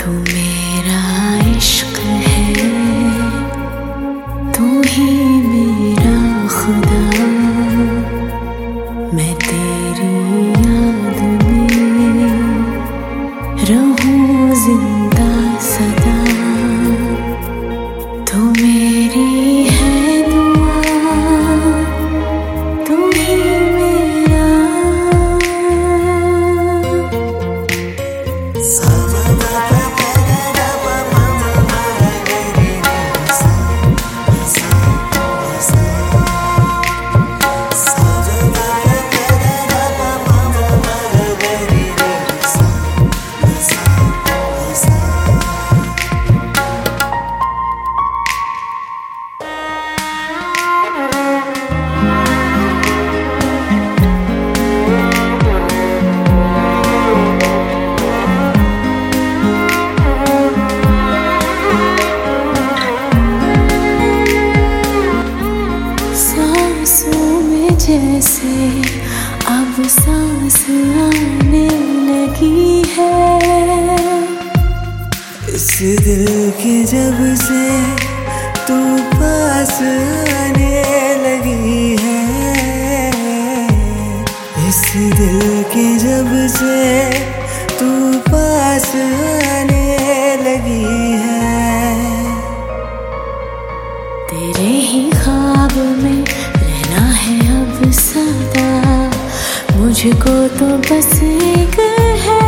तू मेरा इश्क है, तू ही मेरा खुदा। मैं तेरी याद में रहूं जिंदा सदा। तू मेरी है दुआ, तू ही मेरा। जैसे अब सांस आने लगी है, इस दिल की जब से तू पास आने लगी है। इस दिल की जब से तू पास आने लगी है। तेरे ही ख्वाब में रहना है अब सदा। मुझको तो बस एक है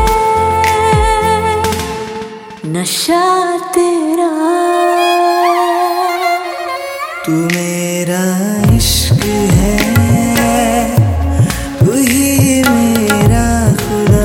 नशा तेरा। तू मेरा इश्क है, तू ही मेरा खुदा।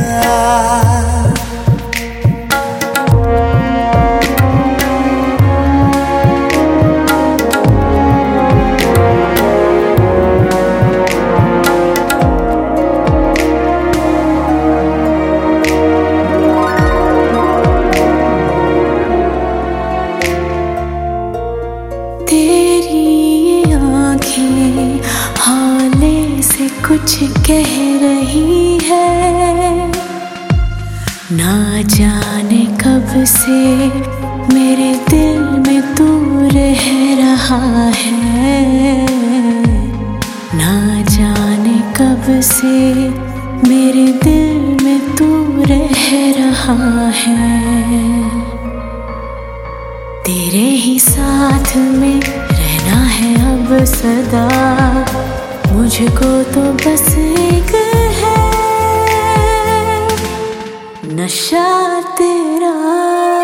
तेरी आँखें हौले से कुछ कह रही है। ना जाने कब से मेरे दिल में तू रह रहा है। ना जाने कब से मेरे दिल में तू रह रहा है। तेरे ही साथ में रहना है अब सदा। मुझको तो बस एक है नशा तेरा।